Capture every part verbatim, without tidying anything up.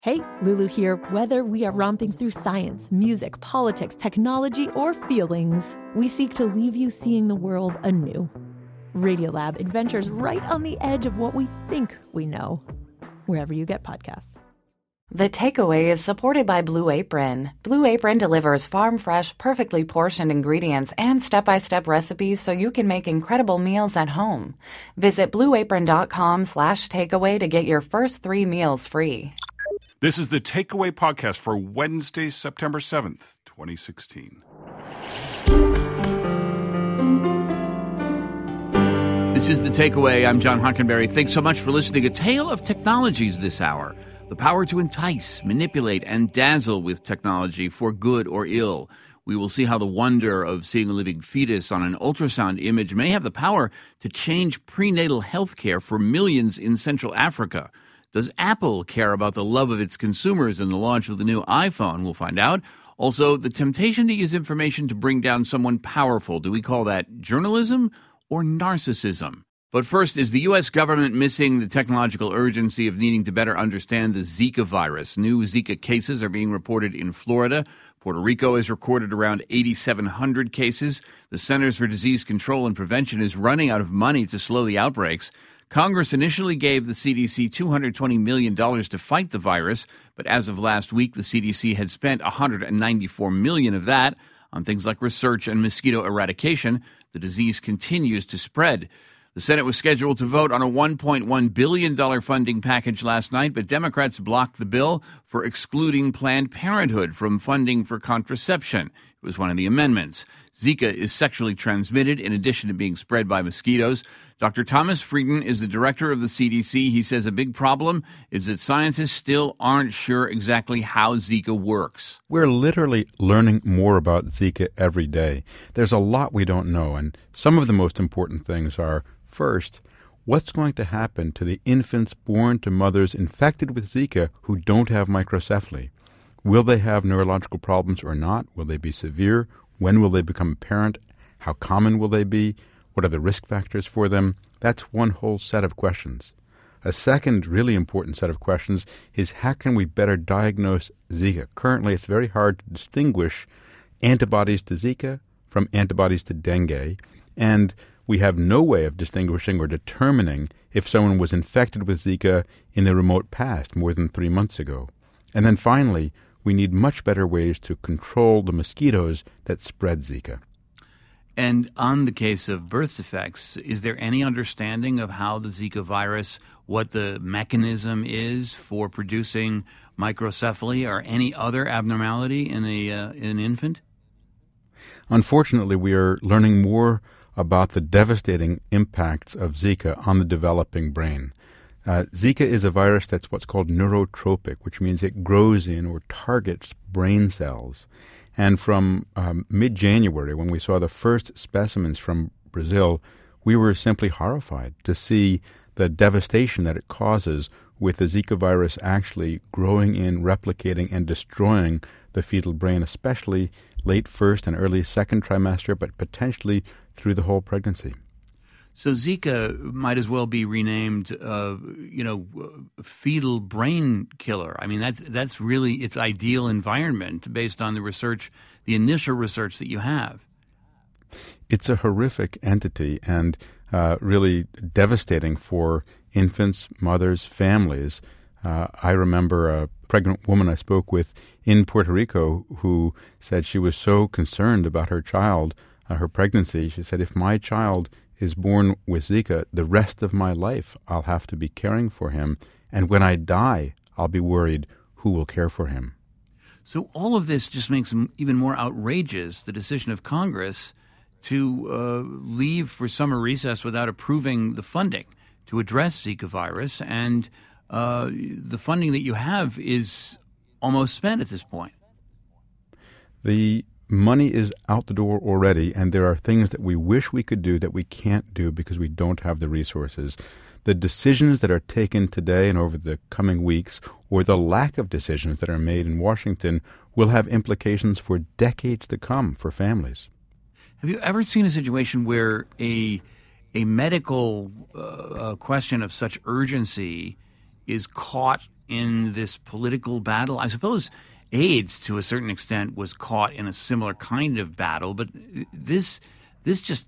Hey, Lulu here. Whether we are romping through science, music, politics, technology, or feelings, we seek to leave you seeing the world anew. Radiolab adventures right on the edge of what we think we know, wherever you get podcasts. The Takeaway is supported by Blue Apron. Blue Apron delivers farm-fresh, perfectly portioned ingredients and step-by-step recipes so you can make incredible meals at home. Visit blueapron.com slash takeaway to get your first three meals free. This is the Takeaway podcast for Wednesday, September seventh, twenty sixteen. This is the Takeaway. I'm John Hockenberry. Thanks so much for listening. A tale of technologies this hour. The power to entice, manipulate, and dazzle with technology for good or ill. We will see how the wonder of seeing a living fetus on an ultrasound image may have the power to change prenatal health care for millions in Central Africa. Does Apple care about the love of its consumers and the launch of the new iPhone? We'll find out. Also, the temptation to use information to bring down someone powerful. Do we call that journalism or narcissism? But first, is the U S government missing the technological urgency of needing to better understand the Zika virus? New Zika cases are being reported in Florida. Puerto Rico has recorded around eighty-seven hundred cases. The Centers for Disease Control and Prevention is running out of money to slow the outbreaks. Congress initially gave the C D C two hundred twenty million dollars to fight the virus, but as of last week, the C D C had spent one hundred ninety-four million dollars of that on things like research and mosquito eradication. The disease continues to spread. The Senate was scheduled to vote on a one point one billion dollars funding package last night, but Democrats blocked the bill for excluding Planned Parenthood from funding for contraception. It was one of the amendments. Zika is sexually transmitted in addition to being spread by mosquitoes. Doctor Thomas Frieden is the director of the C D C. He says a big problem is that scientists still aren't sure exactly how Zika works. We're literally learning more about Zika every day. There's a lot we don't know, and some of the most important things are, first, what's going to happen to the infants born to mothers infected with Zika who don't have microcephaly? Will they have neurological problems or not? Will they be severe? When will they become apparent? How common will they be? What are the risk factors for them? That's one whole set of questions. A second really important set of questions is how can we better diagnose Zika? Currently, it's very hard to distinguish antibodies to Zika from antibodies to dengue, and we have no way of distinguishing or determining if someone was infected with Zika in the remote past, more than three months ago. And then finally, we need much better ways to control the mosquitoes that spread Zika. And on the case of birth defects, is there any understanding of how the Zika virus, what the mechanism is for producing microcephaly or any other abnormality in, a, uh, in an infant? Unfortunately, we are learning more about the devastating impacts of Zika on the developing brain. Uh, Zika is a virus that's what's called neurotropic, which means it grows in or targets brain cells. And from um, mid-January, when we saw the first specimens from Brazil, we were simply horrified to see the devastation that it causes with the Zika virus actually growing in, replicating, and destroying the fetal brain, especially late first and early second trimester, but potentially through the whole pregnancy. So Zika might as well be renamed, uh, you know, fetal brain killer. I mean, that's that's really its ideal environment based on the research, the initial research that you have. It's a horrific entity and uh, really devastating for infants, mothers, families. Uh, I remember a pregnant woman I spoke with in Puerto Rico who said she was so concerned about her child, uh, her pregnancy. She said, if my child is born with Zika, the rest of my life I'll have to be caring for him. And when I die, I'll be worried who will care for him. So all of this just makes even more outrageous the decision of Congress to uh, leave for summer recess without approving the funding to address Zika virus. And uh, the funding that you have is almost spent at this point. The money is out the door already, and there are things that we wish we could do that we can't do because we don't have the resources. The decisions that are taken today and over the coming weeks, or the lack of decisions that are made in Washington, will have implications for decades to come for families. Have you ever seen a situation where a a medical uh, question of such urgency is caught in this political battle? I suppose AIDS, to a certain extent, was caught in a similar kind of battle, but this this just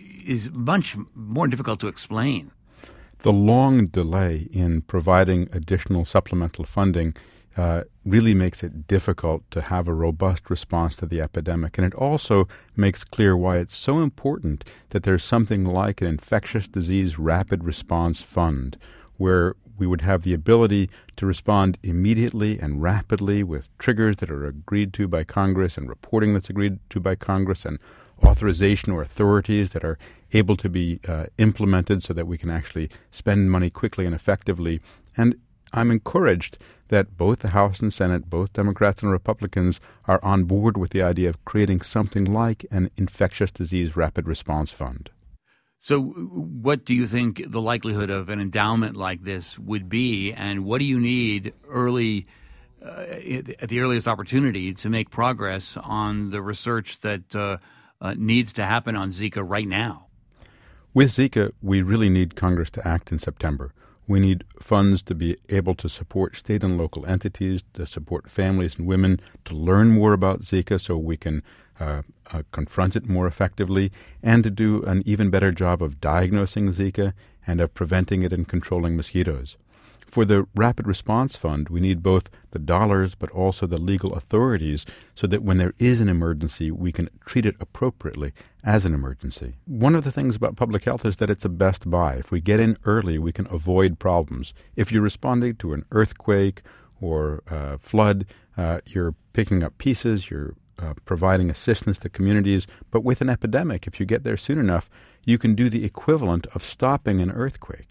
is much more difficult to explain. The long delay in providing additional supplemental funding uh, really makes it difficult to have a robust response to the epidemic. And it also makes clear why it's so important that there's something like an infectious disease rapid response fund, where we would have the ability to respond immediately and rapidly with triggers that are agreed to by Congress and reporting that's agreed to by Congress and authorization or authorities that are able to be uh, implemented so that we can actually spend money quickly and effectively. And I'm encouraged that both the House and Senate, both Democrats and Republicans, are on board with the idea of creating something like an infectious disease rapid response fund. So what do you think the likelihood of an endowment like this would be, and what do you need early, uh, at the earliest opportunity to make progress on the research that uh, uh, needs to happen on Zika right now? With Zika, we really need Congress to act in September. We need funds to be able to support state and local entities, to support families and women, to learn more about Zika so we can uh, uh, confront it more effectively, and to do an even better job of diagnosing Zika and of preventing it and controlling mosquitoes. For the Rapid Response Fund, we need both the dollars but also the legal authorities so that when there is an emergency, we can treat it appropriately as an emergency. One of the things about public health is that it's a best buy. If we get in early, we can avoid problems. If you're responding to an earthquake or uh, flood, uh, you're picking up pieces, you're uh, providing assistance to communities. But with an epidemic, if you get there soon enough, you can do the equivalent of stopping an earthquake.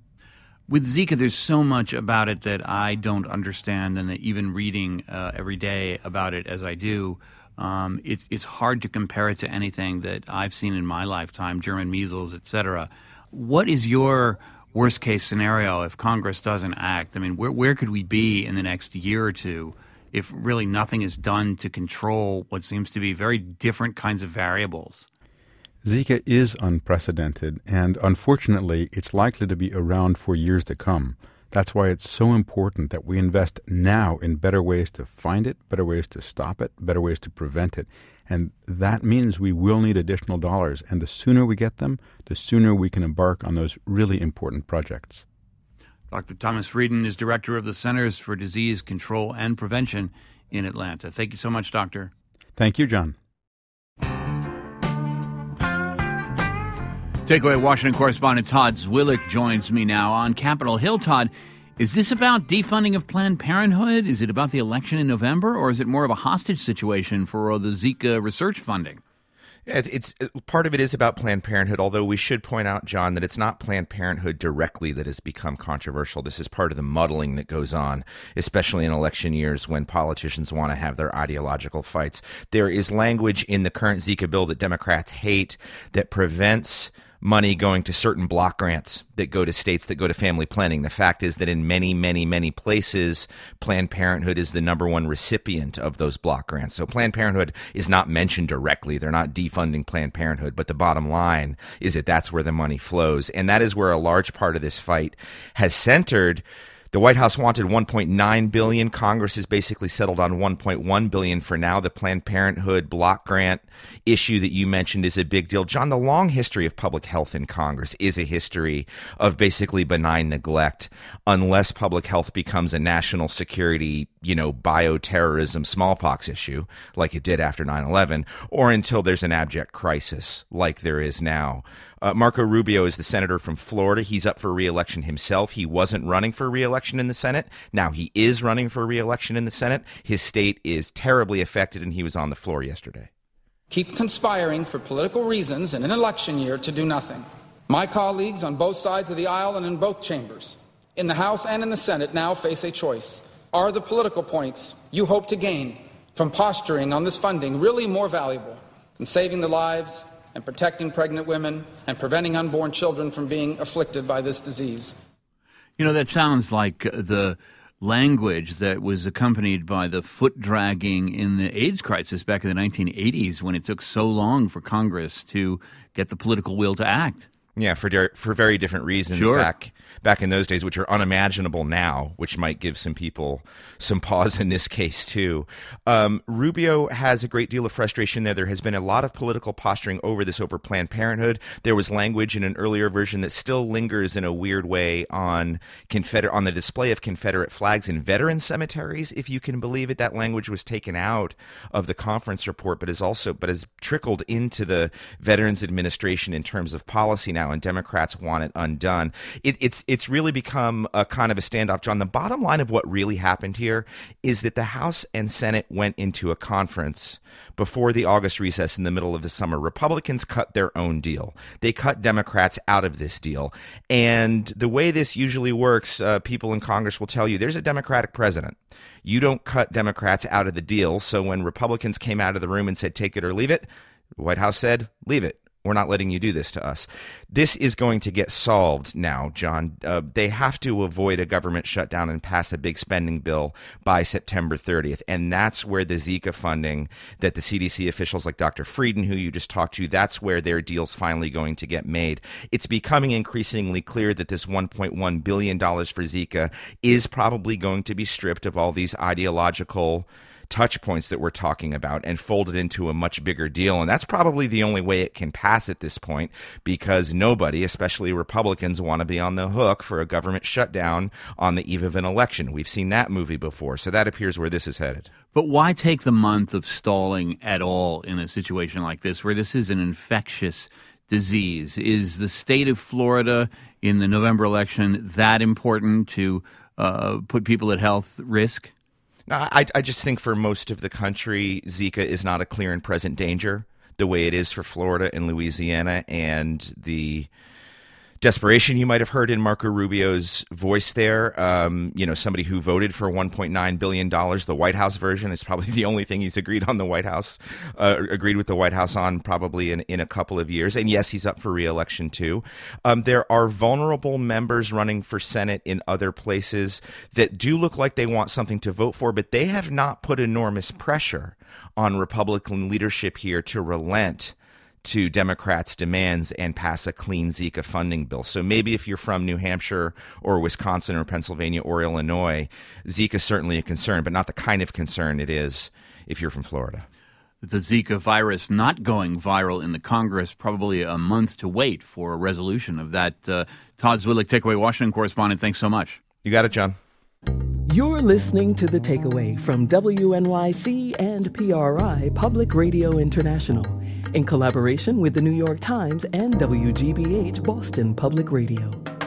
With Zika, there's so much about it that I don't understand, and even reading uh, every day about it as I do, um, it's, it's hard to compare it to anything that I've seen in my lifetime, German measles, et cetera. What is your worst-case scenario if Congress doesn't act? I mean, where, where could we be in the next year or two if really nothing is done to control what seems to be very different kinds of variables? Zika is unprecedented, and unfortunately, it's likely to be around for years to come. That's why it's so important that we invest now in better ways to find it, better ways to stop it, better ways to prevent it. And that means we will need additional dollars, and the sooner we get them, the sooner we can embark on those really important projects. Doctor Thomas Frieden is director of the Centers for Disease Control and Prevention in Atlanta. Thank you so much, Doctor. Thank you, John. Takeaway Washington correspondent Todd Zwillich joins me now on Capitol Hill. Todd, is this about defunding of Planned Parenthood? Is it about the election in November, or is it more of a hostage situation for the Zika research funding? It's, it's part of it is about Planned Parenthood, although we should point out, John, that it's not Planned Parenthood directly that has become controversial. This is part of the muddling that goes on, especially in election years when politicians want to have their ideological fights. There is language in the current Zika bill that Democrats hate that prevents money going to certain block grants that go to states that go to family planning. The fact is that in many, many, many places, Planned Parenthood is the number one recipient of those block grants. So Planned Parenthood is not mentioned directly. They're not defunding Planned Parenthood, but the bottom line is that that's where the money flows. And that is where a large part of this fight has centered. The White House wanted one point nine billion dollars. Congress has basically settled on one point one billion dollars for now. The Planned Parenthood block grant issue that you mentioned is a big deal. John, the long history of public health in Congress is a history of basically benign neglect unless public health becomes a national security, you know, bioterrorism smallpox issue like it did after nine eleven, or until there's an abject crisis like there is now. Uh, Marco Rubio is the senator from Florida. He's up for re-election himself. He wasn't running for re-election in the Senate. Now he is running for re-election in the Senate. His state is terribly affected, and he was on the floor yesterday. Keep conspiring for political reasons in an election year to do nothing. My colleagues on both sides of the aisle and in both chambers, in the House and in the Senate, now face a choice. Are the political points you hope to gain from posturing on this funding really more valuable than saving the lives and protecting pregnant women and preventing unborn children from being afflicted by this disease? You know, that sounds like the language that was accompanied by the foot dragging in the AIDS crisis back in the nineteen eighties when it took so long for Congress to get the political will to act. Yeah, for de- for very different reasons Sure. back back in those days, which are unimaginable now, which might give some people some pause in this case too. Um, Rubio has a great deal of frustration there. There has been a lot of political posturing over this, over Planned Parenthood. There was language in an earlier version that still lingers in a weird way on Confederate on the display of Confederate flags in veteran cemeteries, if you can believe it. That language was taken out of the conference report, but is also but has trickled into the Veterans Administration in terms of policy now, and Democrats want it undone. It, it's it's really become a kind of a standoff, John. The bottom line of what really happened here is that the House and Senate went into a conference before the August recess in the middle of the summer. Republicans cut their own deal. They cut Democrats out of this deal. And the way this usually works, uh, people in Congress will tell you, there's a Democratic president. You don't cut Democrats out of the deal. So when Republicans came out of the room and said, take it or leave it, the White House said, leave it. We're not letting you do this to us. This is going to get solved now, John. Uh, they have to avoid a government shutdown and pass a big spending bill by September thirtieth. And that's where the Zika funding that the C D C officials like Doctor Frieden, who you just talked to, that's where their deal's finally going to get made. It's becoming increasingly clear that this one point one billion dollars for Zika is probably going to be stripped of all these ideological touch points that we're talking about and folded into a much bigger deal. And that's probably the only way it can pass at this point, because nobody, especially Republicans, want to be on the hook for a government shutdown on the eve of an election. We've seen that movie before. So that appears where this is headed. But why take the month of stalling at all in a situation like this, where this is an infectious disease? Is the state of Florida in the November election that important to uh, put people at health risk? I, I just think for most of the country, Zika is not a clear and present danger the way it is for Florida and Louisiana. And the desperation you might have heard in Marco Rubio's voice there, um, you know, somebody who voted for one point nine billion dollars, the White House version is probably the only thing he's agreed on the White House, uh, agreed with the White House on probably in, in a couple of years. And yes, he's up for re-election too. Um, there are vulnerable members running for Senate in other places that do look like they want something to vote for, but they have not put enormous pressure on Republican leadership here to relent to Democrats' demands and pass a clean Zika funding bill. So maybe if you're from New Hampshire or Wisconsin or Pennsylvania or Illinois, Zika is certainly a concern, but not the kind of concern it is if you're from Florida. The Zika virus not going viral in the Congress, probably a month to wait for a resolution of that. Uh, Todd Zwillich, Takeaway Washington correspondent, thanks so much. You got it, John. You're listening to The Takeaway from W N Y C and P R I Public Radio International, in collaboration with the New York Times and W G B H Boston Public Radio.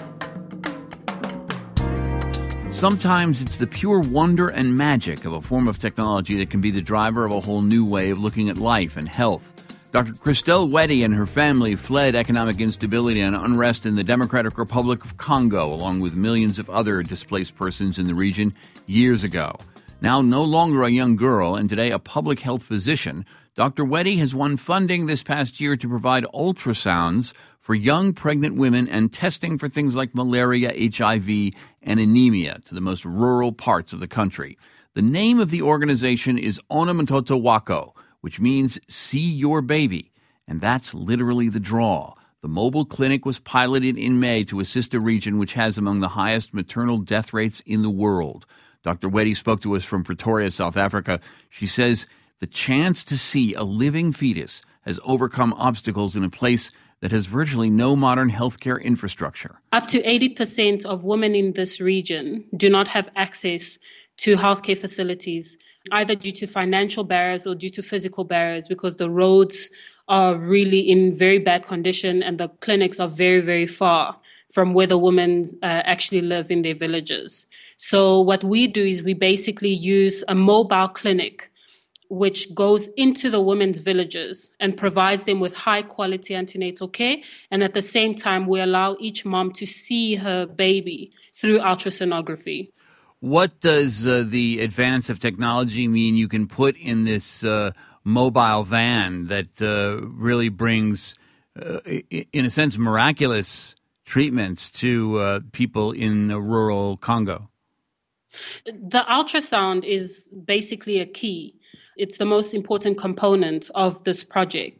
Sometimes it's the pure wonder and magic of a form of technology that can be the driver of a whole new way of looking at life and health. Doctor Christelle Weddy and her family fled economic instability and unrest in the Democratic Republic of Congo, along with millions of other displaced persons in the region, years ago. Now no longer a young girl and today a public health physician, Doctor Weddy has won funding this past year to provide ultrasounds for young pregnant women and testing for things like malaria, H I V, and anemia to the most rural parts of the country. The name of the organization is Onomatoto Wako, which means see your baby, and that's literally the draw. The mobile clinic was piloted in May to assist a region which has among the highest maternal death rates in the world. Doctor Weddy spoke to us from Pretoria, South Africa. She says the chance to see a living fetus has overcome obstacles in a place that has virtually no modern healthcare infrastructure. Up to eighty percent of women in this region do not have access to healthcare facilities, either due to financial barriers or due to physical barriers, because the roads are really in very bad condition and the clinics are very, very far from where the women uh, actually live in their villages. So what we do is we basically use a mobile clinic which goes into the women's villages and provides them with high quality antenatal care. And at the same time, we allow each mom to see her baby through ultrasonography. What does uh, the advance of technology mean you can put in this uh, mobile van that uh, really brings, uh, in a sense, miraculous treatments to uh, people in uh, rural Congo? The ultrasound is basically a key. It's the most important component of this project.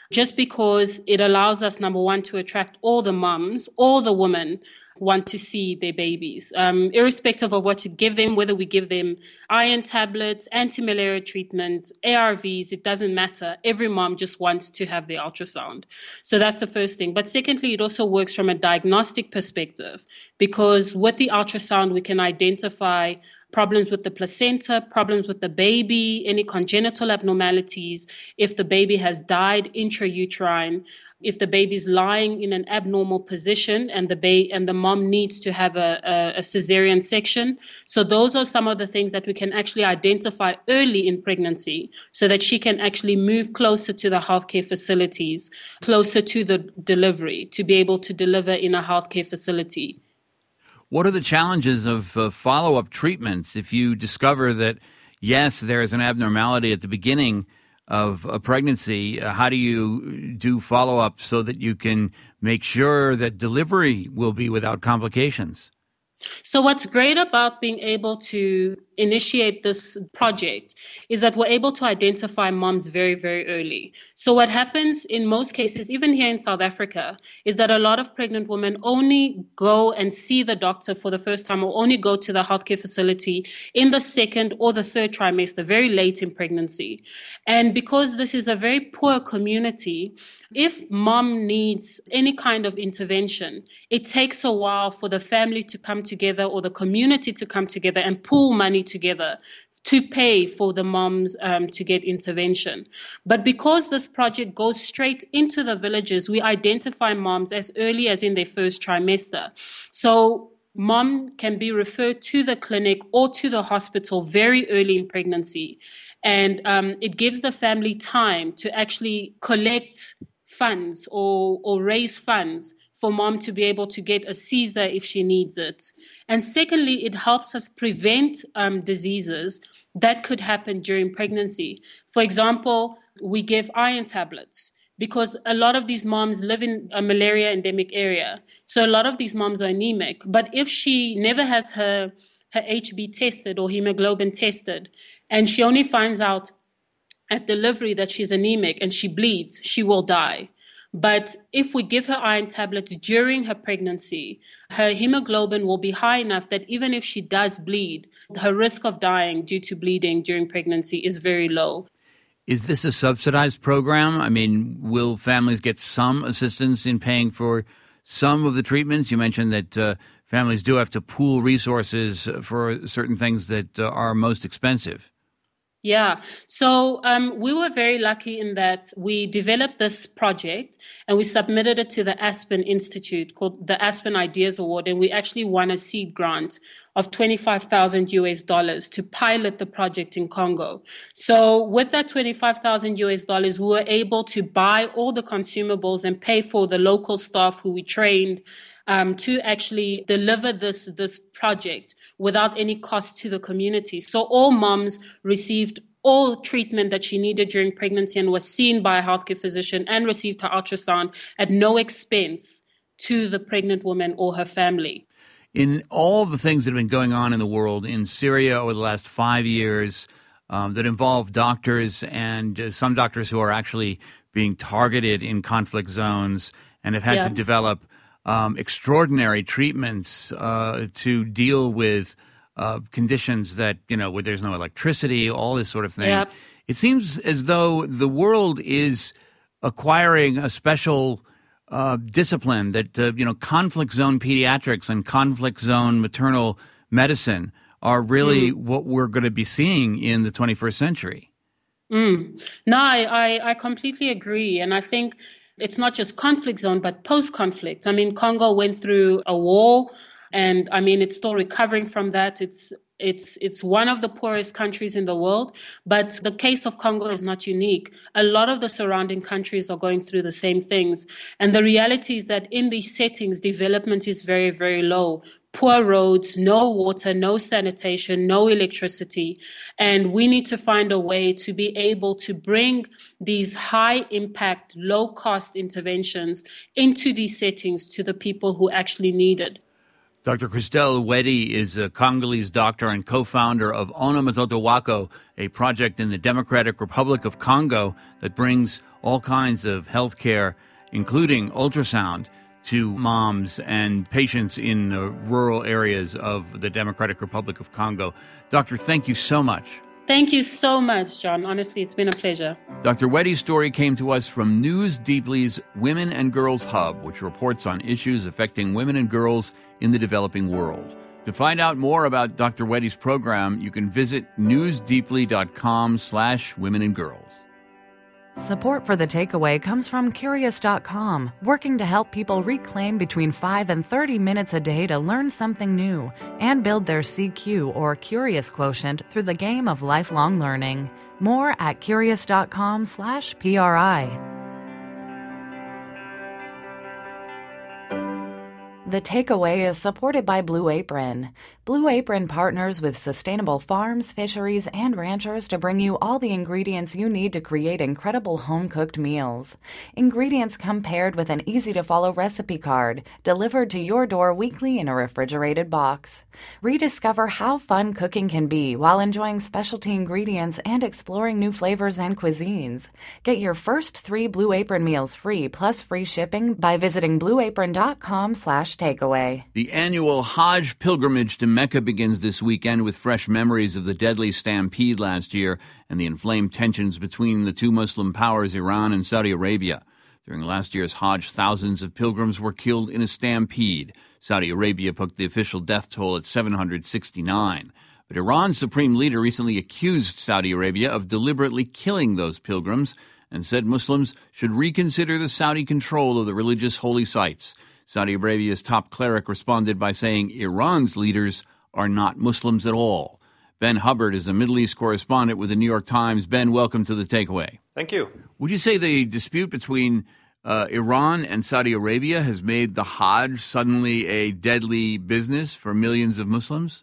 just because it allows us, number one, to attract all the mums, all the women want to see their babies, um, irrespective of what you give them, whether we give them iron tablets, anti-malaria treatment, A R Vs, it doesn't matter. Every mom just wants to have the ultrasound. So that's the first thing. But secondly, it also works from a diagnostic perspective, because with the ultrasound, we can identify problems with the placenta, problems with the baby, any congenital abnormalities, if the baby has died intrauterine, if the baby's lying in an abnormal position and the ba- and the mom needs to have a, a, a cesarean section. So those are some of the things that we can actually identify early in pregnancy so that she can actually move closer to the healthcare facilities, closer to the delivery, to be able to deliver in a healthcare facility. What are the challenges of uh, follow-up treatments if you discover that, yes, there is an abnormality at the beginning of a pregnancy? Uh, how do you do follow-up so that you can make sure that delivery will be without complications? So what's great about being able to initiate this project is that we're able to identify moms very, very early. So what happens in most cases, even here in South Africa, is that a lot of pregnant women only go and see the doctor for the first time, or only go to the healthcare facility in the second or the third trimester, very late in pregnancy. And because this is a very poor community, if mom needs any kind of intervention, it takes a while for the family to come together or the community to come together and pool money together to pay for the moms um, to get intervention. But because this project goes straight into the villages, we identify moms as early as in their first trimester. So mom can be referred to the clinic or to the hospital very early in pregnancy. And um, it gives the family time to actually collect funds or, or raise funds for mom to be able to get a Caesar if she needs it. And secondly, it helps us prevent um, diseases that could happen during pregnancy. For example, we give iron tablets because a lot of these moms live in a malaria endemic area. So a lot of these moms are anemic. But if she never has her, her H B tested or hemoglobin tested, and she only finds out at delivery that she's anemic and she bleeds, she will die. But if we give her iron tablets during her pregnancy, her hemoglobin will be high enough that even if she does bleed, her risk of dying due to bleeding during pregnancy is very low. Is this a subsidized program? I mean, will families get some assistance in paying for some of the treatments? You mentioned that uh, families do have to pool resources for certain things that uh, are most expensive. Yeah, so um, we were very lucky in that we developed this project and we submitted it to the Aspen Institute called the Aspen Ideas Award, and we actually won a seed grant of twenty-five thousand U S dollars to pilot the project in Congo. So with that twenty-five thousand U S dollars, we were able to buy all the consumables and pay for the local staff who we trained um, to actually deliver this, this project without any cost to the community. So all moms received all treatment that she needed during pregnancy and was seen by a healthcare physician and received her ultrasound at no expense to the pregnant woman or her family. In all the things that have been going on in the world, in Syria over the last five years, um, that involve doctors and uh, some doctors who are actually being targeted in conflict zones and have had Yeah. to develop Um, extraordinary treatments uh, to deal with uh, conditions that, you know, where there's no electricity, all this sort of thing. Yep. It seems as though the world is acquiring a special uh, discipline that, uh, you know, conflict zone pediatrics and conflict zone maternal medicine are really mm. what we're going to be seeing in the twenty-first century. Mm. No, I, I, I completely agree. And I think it's not just conflict zone, but post-conflict. I mean, Congo went through a war, and I mean, it's still recovering from that. It's it's it's one of the poorest countries in the world, but the case of Congo is not unique. A lot of the surrounding countries are going through the same things. And the reality is that in these settings, development is very, very low. Poor roads, no water, no sanitation, no electricity. And we need to find a way to be able to bring these high impact, low cost interventions into these settings to the people who actually need it. Doctor Christelle Wedi is a Congolese doctor and co-founder of Ona Mtoto Wako, a project in the Democratic Republic of Congo that brings all kinds of health care, including ultrasound, to moms and patients in uh, rural areas of the Democratic Republic of Congo. Doctor, thank you so much. Thank you so much, John. Honestly, it's been a pleasure. Doctor Wedi's story came to us from News Deeply's Women and Girls Hub, which reports on issues affecting women and girls in the developing world. To find out more about Doctor Wedi's program, you can visit newsdeeply.com slash women and girls. Support for The Takeaway comes from Curious dot com, working to help people reclaim between five and thirty minutes a day to learn something new and build their C Q or Curious quotient through the game of lifelong learning. More at Curious.com slash PRI. The Takeaway is supported by Blue Apron. Blue Apron partners with sustainable farms, fisheries, and ranchers to bring you all the ingredients you need to create incredible home-cooked meals. Ingredients come paired with an easy-to-follow recipe card, delivered to your door weekly in a refrigerated box. Rediscover how fun cooking can be while enjoying specialty ingredients and exploring new flavors and cuisines. Get your first three Blue Apron meals free plus free shipping by visiting blueapron.com slash takeaway. The annual Hajj pilgrimage to Mecca begins this weekend with fresh memories of the deadly stampede last year and the inflamed tensions between the two Muslim powers, Iran and Saudi Arabia. During last year's Hajj, thousands of pilgrims were killed in a stampede. Saudi Arabia put the official death toll at seven hundred sixty-nine. But Iran's supreme leader recently accused Saudi Arabia of deliberately killing those pilgrims and said Muslims should reconsider the Saudi control of the religious holy sites. Saudi Arabia's top cleric responded by saying Iran's leaders are not Muslims at all. Ben Hubbard is a Middle East correspondent with the New York Times. Ben, welcome to The Takeaway. Thank you. Would you say the dispute between uh, Iran and Saudi Arabia has made the Hajj suddenly a deadly business for millions of Muslims?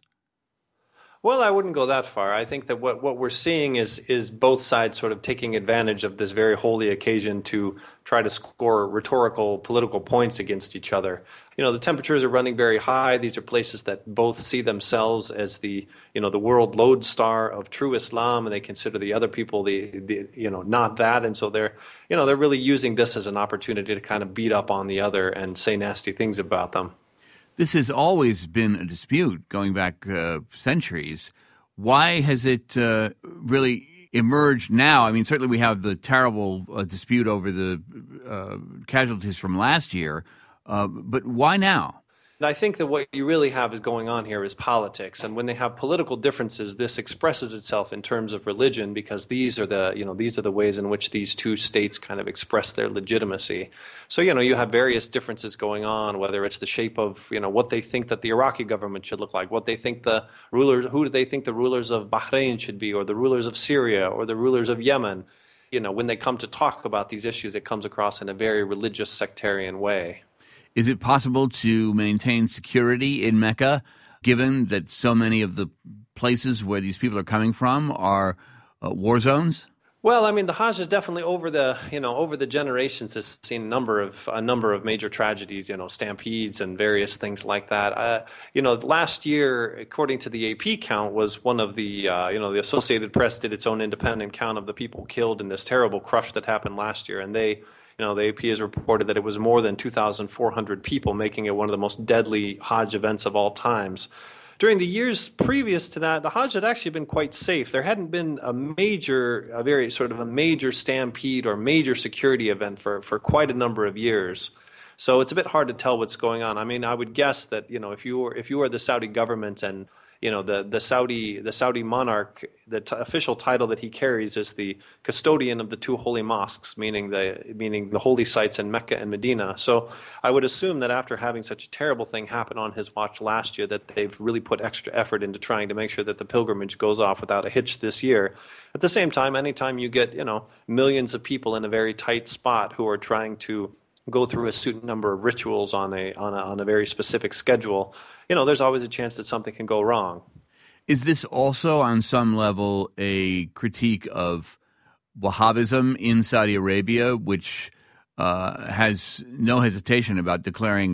Well, I wouldn't go that far. I think that what, what we're seeing is is both sides sort of taking advantage of this very holy occasion to try to score rhetorical political points against each other. You know, the temperatures are running very high. These are places that both see themselves as the, you know, the world lodestar of true Islam, and they consider the other people the, the you know, not that. And so they're, you know, they're really using this as an opportunity to kind of beat up on the other and say nasty things about them. This has always been a dispute going back uh, centuries. Why has it uh, really emerged now? I mean, certainly we have the terrible uh, dispute over the uh, casualties from last year, uh, but why now? And I think that what you really have is going on here is politics. And when they have political differences, this expresses itself in terms of religion, because these are the, you know, these are the ways in which these two states kind of express their legitimacy. So, you know, you have various differences going on, whether it's the shape of, you know, what they think that the Iraqi government should look like, what they think the rulers, who do they think the rulers of Bahrain should be, or the rulers of Syria, or the rulers of Yemen. You know, when they come to talk about these issues, it comes across in a very religious, sectarian way. Is it possible to maintain security in Mecca, given that so many of the places where these people are coming from are uh, war zones? Well, I mean, the Hajj is definitely over the, you know, over the generations has seen a number of a number of major tragedies, you know, stampedes and various things like that. Uh, you know, last year, according to the A P count, was one of the, uh, you know, the Associated Press did its own independent count of the people killed in this terrible crush that happened last year, and they. You know, the A P has reported that it was more than two thousand four hundred people, making it one of the most deadly Hajj events of all times. During the years previous to that, the Hajj had actually been quite safe. There hadn't been a major, a very sort of a major stampede or major security event for, for quite a number of years. So it's a bit hard to tell what's going on. I mean, I would guess that, you know, if you were if you were the Saudi government and you know, the, the Saudi the Saudi monarch, the t- official title that he carries is the custodian of the two holy mosques, meaning the meaning the holy sites in Mecca and Medina. So I would assume that after having such a terrible thing happen on his watch last year, that they've really put extra effort into trying to make sure that the pilgrimage goes off without a hitch this year. At the same time, anytime you get, you know, millions of people in a very tight spot who are trying to go through a certain number of rituals on a on a on a very specific schedule, you know, there's always a chance that something can go wrong. Is this also, on some level, a critique of Wahhabism in Saudi Arabia, which uh, has no hesitation about declaring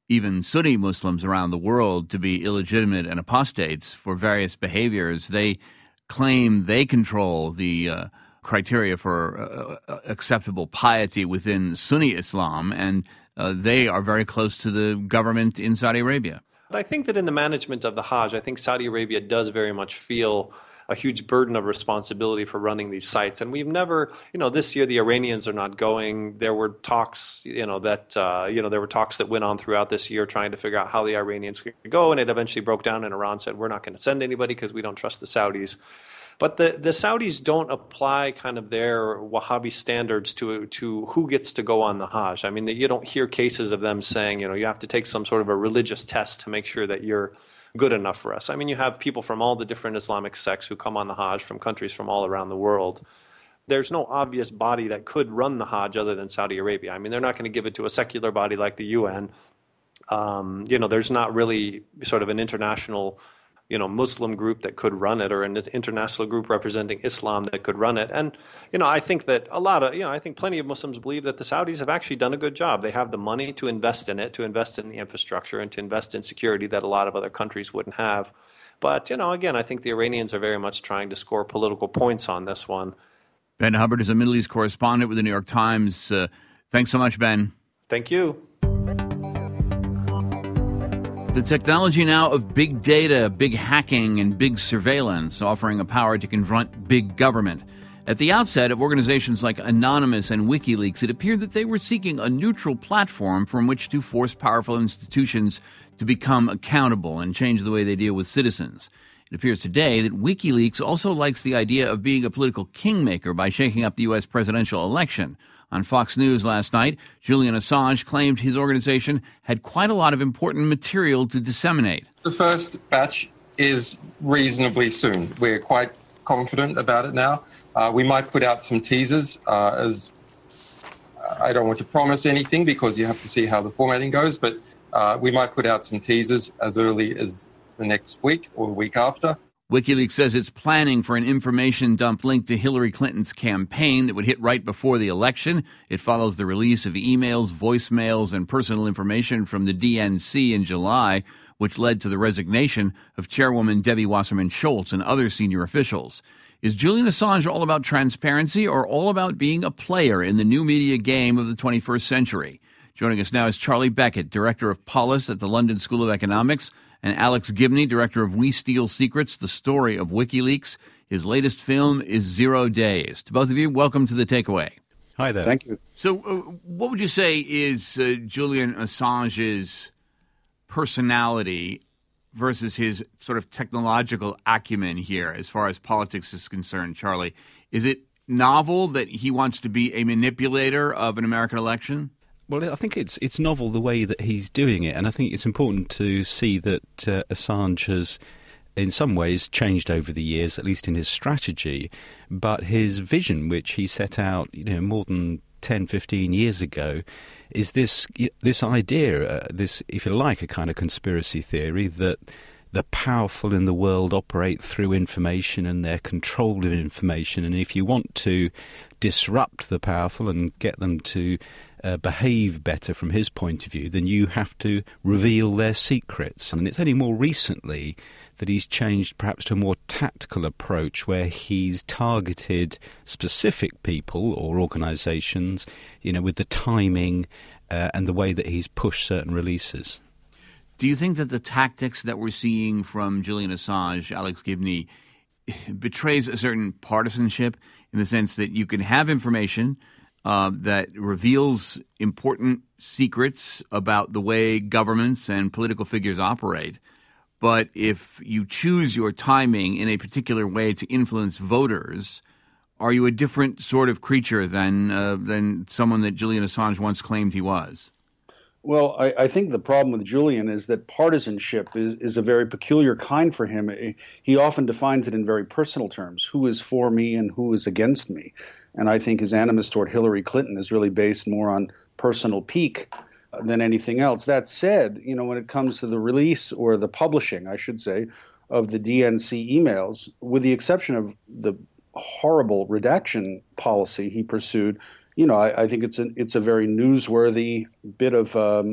even Sunni Muslims around the world to be illegitimate and apostates for various behaviors. They claim they control the uh, criteria for uh, acceptable piety within Sunni Islam, and uh, they are very close to the government in Saudi Arabia. But I think that in the management of the Hajj, I think Saudi Arabia does very much feel a huge burden of responsibility for running these sites. And we've never, you know, this year the Iranians are not going. There were talks, you know, that, uh, you know, there were talks that went on throughout this year trying to figure out how the Iranians could go. And it eventually broke down and Iran said, we're not going to send anybody because we don't trust the Saudis. But the, the Saudis don't apply kind of their Wahhabi standards to to who gets to go on the Hajj. I mean, you don't hear cases of them saying, you know, you have to take some sort of a religious test to make sure that you're good enough for us. I mean, you have people from all the different Islamic sects who come on the Hajj from countries from all around the world. There's no obvious body that could run the Hajj other than Saudi Arabia. I mean, they're not going to give it to a secular body like the U N. Um, you know, there's not really sort of an international, you know, Muslim group that could run it, or an international group representing Islam that could run it. And, you know, I think that a lot of, you know, I think plenty of Muslims believe that the Saudis have actually done a good job. They have the money to invest in it, to invest in the infrastructure, and to invest in security that a lot of other countries wouldn't have. But, you know, again, I think the Iranians are very much trying to score political points on this one. Ben Hubbard is a Middle East correspondent with the New York Times. Uh, thanks so much, Ben. Thank you. The technology now of big data, big hacking, and big surveillance, offering a power to confront big government. At the outset of organizations like Anonymous and WikiLeaks, it appeared that they were seeking a neutral platform from which to force powerful institutions to become accountable and change the way they deal with citizens. It appears today that WikiLeaks also likes the idea of being a political kingmaker by shaking up the U S presidential election. On Fox News last night, Julian Assange claimed his organization had quite a lot of important material to disseminate. The first batch is reasonably soon. We're quite confident about it now. Uh, we might put out some teasers. Uh, as I don't want to promise anything because you have to see how the formatting goes, but uh, we might put out some teasers as early as the next week or the week after. WikiLeaks says it's planning for an information dump linked to Hillary Clinton's campaign that would hit right before the election. It follows the release of emails, voicemails, and personal information from the D N C in July, which led to the resignation of Chairwoman Debbie Wasserman Schultz and other senior officials. Is Julian Assange all about transparency or all about being a player in the new media game of the twenty-first century? Joining us now is Charlie Beckett, Director of Polis at the London School of Economics, and Alex Gibney, director of We Steal Secrets, the story of WikiLeaks. His latest film is Zero Days. To both of you, welcome to The Takeaway. Hi there. Thank you. So uh, what would you say is uh, Julian Assange's personality versus his sort of technological acumen here as far as politics is concerned, Charlie? Is it novel that he wants to be a manipulator of an American election? Well, I think it's it's novel the way that he's doing it, and I think it's important to see that uh, Assange has, in some ways, changed over the years, at least in his strategy, but his vision, which he set out, you know, more than ten, fifteen years ago, is this this idea, uh, this, if you like, a kind of conspiracy theory that the powerful in the world operate through information and their control of information, and if you want to disrupt the powerful and get them to Uh, behave better from his point of view, then you have to reveal their secrets. And it's only more recently that he's changed perhaps to a more tactical approach where he's targeted specific people or organisations, you know, with the timing uh, and the way that he's pushed certain releases. Do you think that the tactics that we're seeing from Julian Assange, Alex Gibney, betrays a certain partisanship in the sense that you can have information Uh, that reveals important secrets about the way governments and political figures operate. But if you choose your timing in a particular way to influence voters, are you a different sort of creature than uh, than someone that Julian Assange once claimed he was? Well, I, I think the problem with Julian is that partisanship is, is a very peculiar kind for him. He often defines it in very personal terms. Who is for me and who is against me? And I think his animus toward Hillary Clinton is really based more on personal pique than anything else. That said, you know, when it comes to the release or the publishing, I should say, of the D N C emails, with the exception of the horrible redaction policy he pursued, you know, I, I think it's a, it's a very newsworthy bit of um,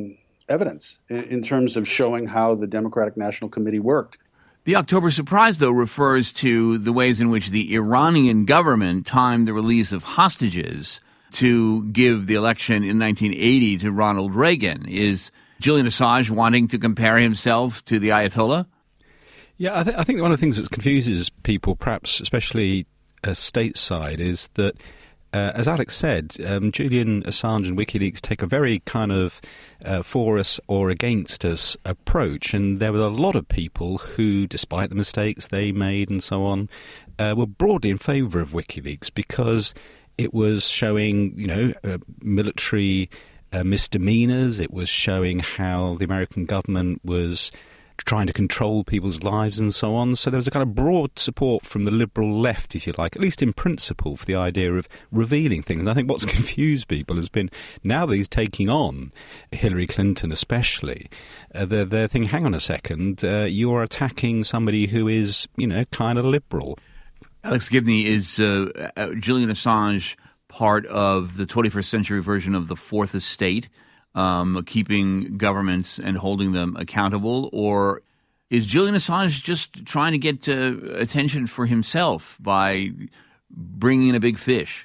evidence in, in terms of showing how the Democratic National Committee worked. The October surprise, though, refers to the ways in which the Iranian government timed the release of hostages to give the election in nineteen eighty to Ronald Reagan. Is Julian Assange wanting to compare himself to the Ayatollah? Yeah, I, th- I think one of the things that confuses people, perhaps especially uh, stateside, is that, uh, as Alex said, um, Julian Assange and WikiLeaks take a very kind of uh, for us or against us approach. And there were a lot of people who, despite the mistakes they made and so on, uh, were broadly in favour of WikiLeaks because it was showing, you know, uh, military uh, misdemeanours. It was showing how the American government was trying to control people's lives and so on. So there was a kind of broad support from the liberal left, if you like, at least in principle, for the idea of revealing things. And I think what's confused people has been, now that he's taking on Hillary Clinton especially, uh, they're, they're thinking, hang on a second, uh, you're attacking somebody who is, you know, kind of liberal. Alex Gibney, is uh, uh, Julian Assange part of the twenty-first century version of the Fourth Estate, um, keeping governments and holding them accountable? Or is Julian Assange just trying to get uh, attention for himself by bringing in a big fish?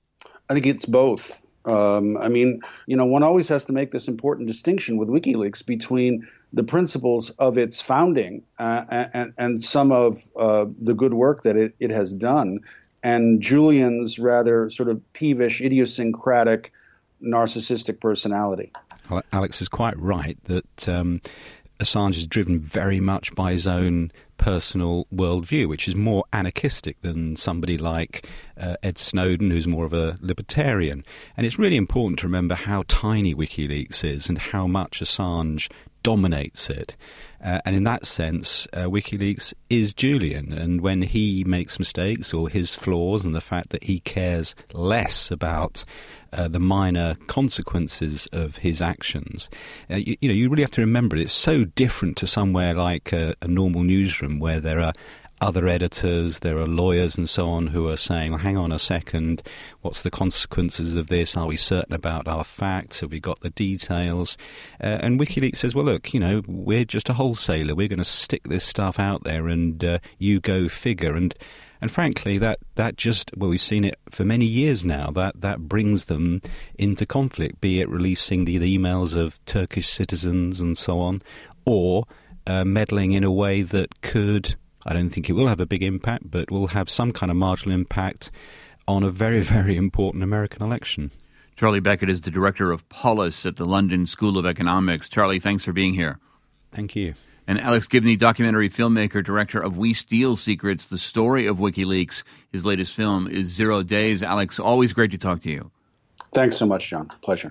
I think it's both. Um, I mean, you know, one always has to make this important distinction with WikiLeaks between the principles of its founding uh, and, and some of uh, the good work that it, it has done, and Julian's rather sort of peevish, idiosyncratic, narcissistic personality. Alex is quite right that um, Assange is driven very much by his own personal worldview, which is more anarchistic than somebody like uh, Ed Snowden, who's more of a libertarian. And it's really important to remember how tiny WikiLeaks is and how much Assange dominates it. Uh, and in that sense, uh, WikiLeaks is Julian. And when he makes mistakes or his flaws and the fact that he cares less about uh, the minor consequences of his actions, uh, you, you know, you really have to remember it. It's so different to somewhere like a, a normal newsroom where there are other editors, there are lawyers and so on who are saying, well, hang on a second, what's the consequences of this? Are we certain about our facts? Have we got the details? Uh, and WikiLeaks says, well, look, you know, we're just a wholesaler. We're going to stick this stuff out there and uh, you go figure. And and frankly, that, that just, well, we've seen it for many years now, that, that brings them into conflict, be it releasing the, the emails of Turkish citizens and so on, or uh, meddling in a way that could, I don't think it will have a big impact, but will have some kind of marginal impact on a very, very important American election. Charlie Beckett is the director of Polis at the London School of Economics. Charlie, thanks for being here. Thank you. And Alex Gibney, documentary filmmaker, director of We Steal Secrets, the story of WikiLeaks. His latest film is Zero Days. Alex, always great to talk to you. Thanks so much, John. Pleasure.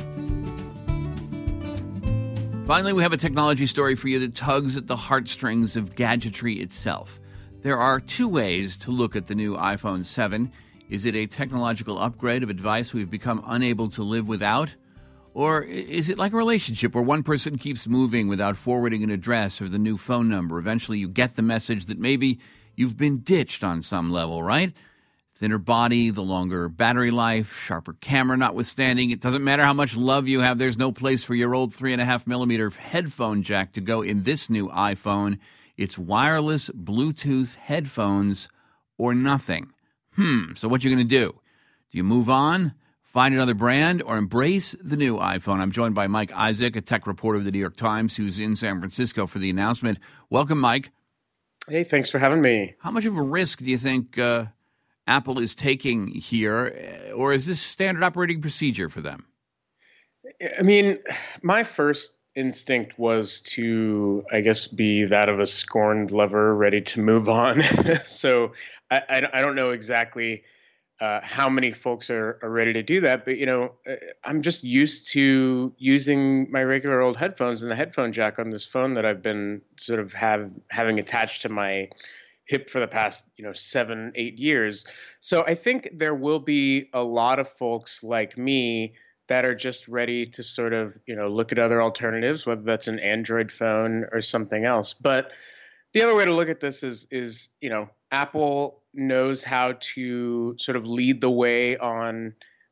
Finally, we have a technology story for you that tugs at the heartstrings of gadgetry itself. There are two ways to look at the new iPhone seven. Is it a technological upgrade of a device we've become unable to live without? Or is it like a relationship where one person keeps moving without forwarding an address or the new phone number? Eventually you get the message that maybe you've been ditched on some level, right? Thinner body, the longer battery life, sharper camera notwithstanding. It doesn't matter how much love you have. There's no place for your old three and a half millimeter headphone jack to go in this new iPhone. It's wireless Bluetooth headphones or nothing. Hmm, so what you going to do? Do you move on, find another brand, or embrace the new iPhone? I'm joined by Mike Isaac, a tech reporter of the New York Times, who's in San Francisco for the announcement. Welcome, Mike. Hey, thanks for having me. How much of a risk do you think uh, Apple is taking here, or is this standard operating procedure for them? I mean, my first instinct was to, I guess, be that of a scorned lover ready to move on. so I, I, I don't know exactly uh, how many folks are, are ready to do that, but, you know, I'm just used to using my regular old headphones and the headphone jack on this phone that I've been sort of have having attached to my hip for the past, you know, seven, eight years. So I think there will be a lot of folks like me that are just ready to sort of, you know, look at other alternatives, whether that's an Android phone or something else. But the other way to look at this is, is, you know, Apple knows how to sort of lead the way on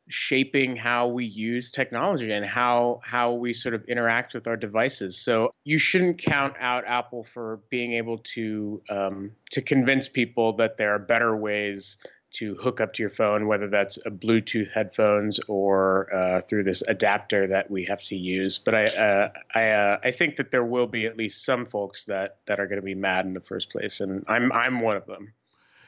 shaping how we use technology and how how we sort of interact with our devices. So you shouldn't count out Apple for being able to um, to convince people that there are better ways to hook up to your phone, whether that's a Bluetooth headphones or uh, through this adapter that we have to use. But I uh, I uh, I think that there will be at least some folks that that are going to be mad in the first place, and I'm I'm one of them.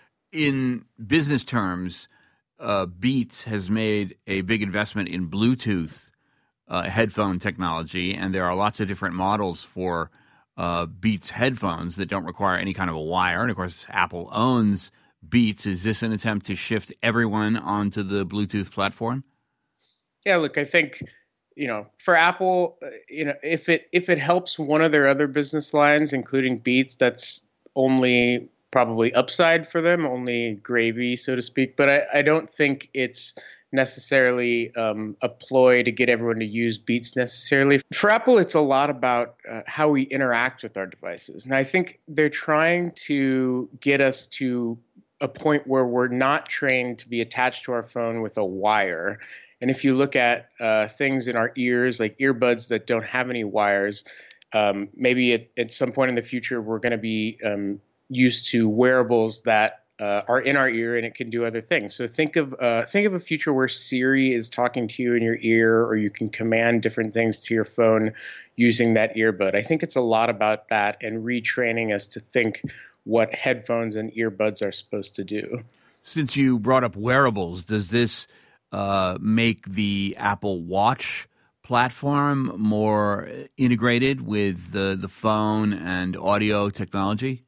In business terms, uh, Beats has made a big investment in Bluetooth uh, headphone technology, and there are lots of different models for uh, Beats headphones that don't require any kind of a wire. And of course, Apple owns Beats. Is this an attempt to shift everyone onto the Bluetooth platform? Yeah, look, I think, you know, for Apple, uh, you know, if it if it helps one of their other business lines, including Beats, that's only probably upside for them, only gravy, so to speak. But I, I don't think it's necessarily um, a ploy to get everyone to use Beats necessarily. For Apple, it's a lot about uh, how we interact with our devices. And I think they're trying to get us to a point where we're not trained to be attached to our phone with a wire. And if you look at uh, things in our ears, like earbuds that don't have any wires, um, maybe at, at some point in the future, we're going to be um, used to wearables that uh, are in our ear and it can do other things. So think of uh, think of a future where Siri is talking to you in your ear, or you can command different things to your phone using that earbud. I think it's a lot about that and retraining us to think what headphones and earbuds are supposed to do. Since you brought up wearables, does this uh, make the Apple Watch platform more integrated with the, the phone and audio technology?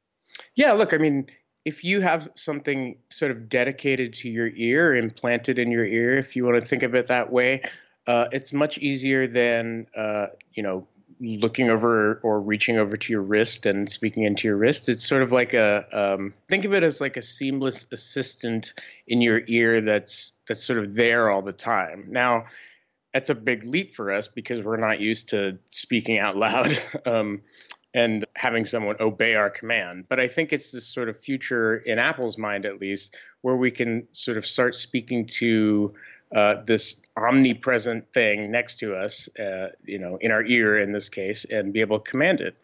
Yeah, look, I mean, if you have something sort of dedicated to your ear, implanted in your ear, if you want to think of it that way, uh, it's much easier than, uh, you know, looking over or reaching over to your wrist and speaking into your wrist. It's sort of like a, um, think of it as like a seamless assistant in your ear that's that's sort of there all the time. Now, that's a big leap for us because we're not used to speaking out loud um, and having someone obey our command. But I think it's this sort of future, in Apple's mind at least, where we can sort of start speaking to Uh, this omnipresent thing next to us, uh, you know, in our ear in this case, and be able to command it.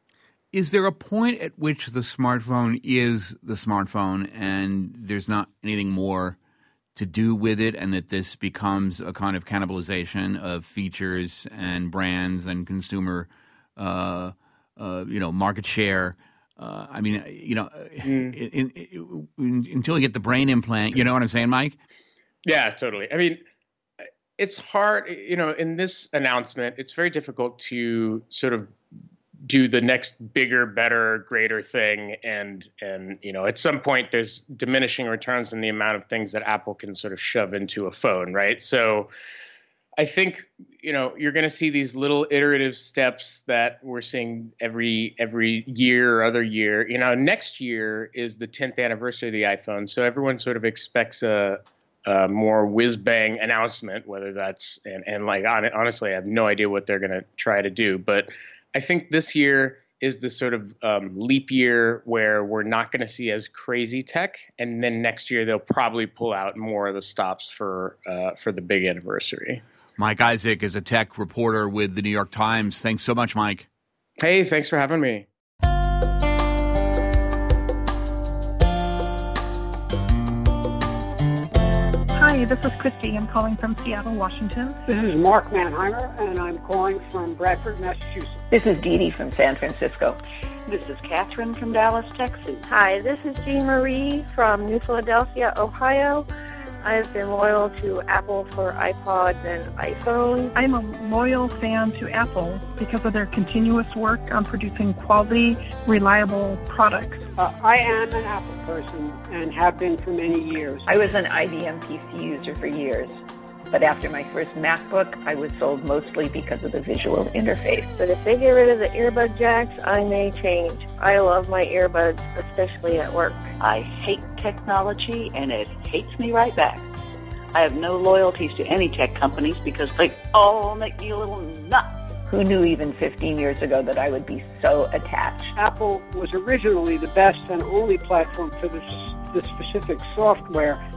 Is there a point at which the smartphone is the smartphone and there's not anything more to do with it, and that this becomes a kind of cannibalization of features and brands and consumer, uh, uh, you know, market share? Uh, I mean, you know, mm. in, in, in, until you get the brain implant, you know what I'm saying, Mike? Yeah, totally. I mean, it's hard, you know, in this announcement, it's very difficult to sort of do the next bigger, better, greater thing. And, and you know, at some point there's diminishing returns in the amount of things that Apple can sort of shove into a phone, right? So I think, you know, you're going to see these little iterative steps that we're seeing every every year or other year. You know, next year is the tenth anniversary of the iPhone. So everyone sort of expects a Uh, more whiz-bang announcement, whether that's, and, and like, on, honestly, I have no idea what they're going to try to do. But I think this year is the sort of um, leap year where we're not going to see as crazy tech. And then next year, they'll probably pull out more of the stops for uh, for the big anniversary. Mike Isaac is a tech reporter with the New York Times. Thanks so much, Mike. Hey, thanks for having me. Hi, this is Christy. I'm calling from Seattle, Washington. This is Mark Manheimer, and I'm calling from Bradford, Massachusetts. This is Dee Dee from San Francisco. This is Catherine from Dallas, Texas. Hi, this is Jean Marie from New Philadelphia, Ohio. I've been loyal to Apple for iPods and iPhone. I'm a loyal fan to Apple because of their continuous work on producing quality, reliable products. Uh, I am an Apple person and have been for many years. I was an I B M P C user for years, but after my first MacBook, I was sold mostly because of the visual interface. But if they get rid of the earbud jacks, I may change. I love my earbuds, especially at work. I hate technology, and it hates me right back. I have no loyalties to any tech companies because they all make me a little nuts. Who knew even fifteen years ago that I would be so attached? Apple was originally the best and only platform for this, this specific software.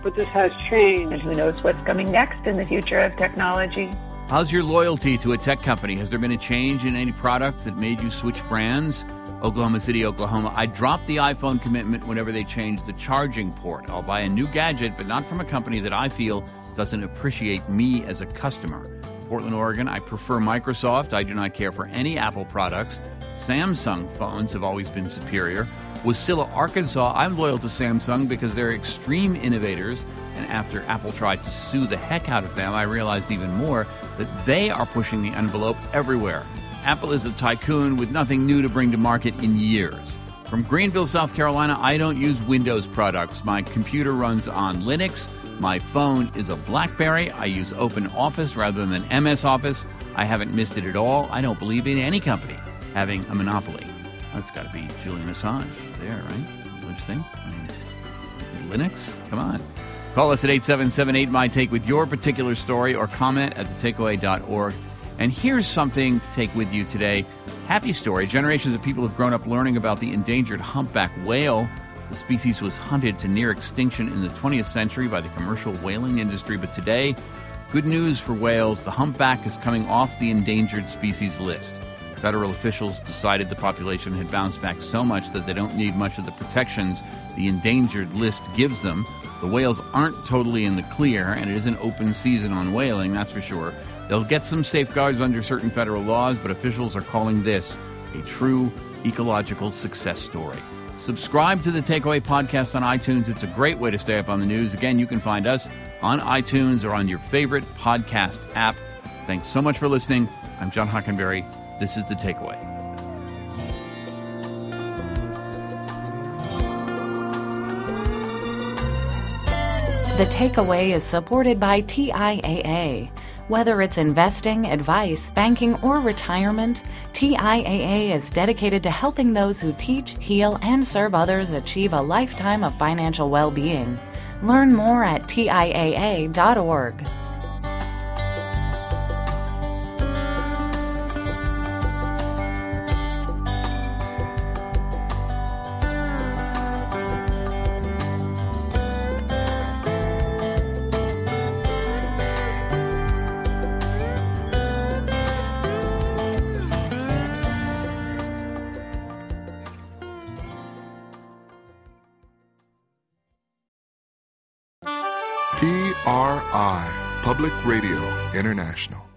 but this has changed. And who knows what's coming next in the future of technology. How's your loyalty to a tech company? Has there been a change in any product that made you switch brands? Oklahoma City, Oklahoma. I drop the iPhone commitment whenever they change the charging port. I'll buy a new gadget, but not from a company that I feel doesn't appreciate me as a customer. Portland, Oregon. I prefer Microsoft. I do not care for any Apple products. Samsung phones have always been superior. Wasilla, Arkansas. I'm loyal to Samsung because they're extreme innovators. And after Apple tried to sue the heck out of them, I realized even more that they are pushing the envelope everywhere. Apple is a tycoon with nothing new to bring to market in years. From Greenville, South Carolina, I don't use Windows products. My computer runs on Linux. My phone is a BlackBerry. I use OpenOffice rather than M S Office. I haven't missed it at all. I don't believe in any company having a monopoly. That's got to be Julian Assange there, right? What do you think? I mean, Linux? Come on. Call us at eight seven seven eight, my take with your particular story or comment at the takeaway dot org. And here's something to take with you today. Happy story. Generations of people have grown up learning about the endangered humpback whale. The species was hunted to near extinction in the twentieth century by the commercial whaling industry. But today, good news for whales. The humpback is coming off the endangered species list. Federal officials decided the population had bounced back so much that they don't need much of the protections the endangered list gives them. The whales aren't totally in the clear, and it is an open season on whaling, that's for sure. They'll get some safeguards under certain federal laws, but officials are calling this a true ecological success story. Subscribe to the Takeaway podcast on iTunes. It's a great way to stay up on the news. Again, you can find us on iTunes or on your favorite podcast app. Thanks so much for listening. I'm John Hockenberry. This is The Takeaway. The Takeaway is supported by T I A A. Whether it's investing, advice, banking, or retirement, T I A A is dedicated to helping those who teach, heal, and serve others achieve a lifetime of financial well-being. Learn more at T I A A dot org. P R I, Public Radio International.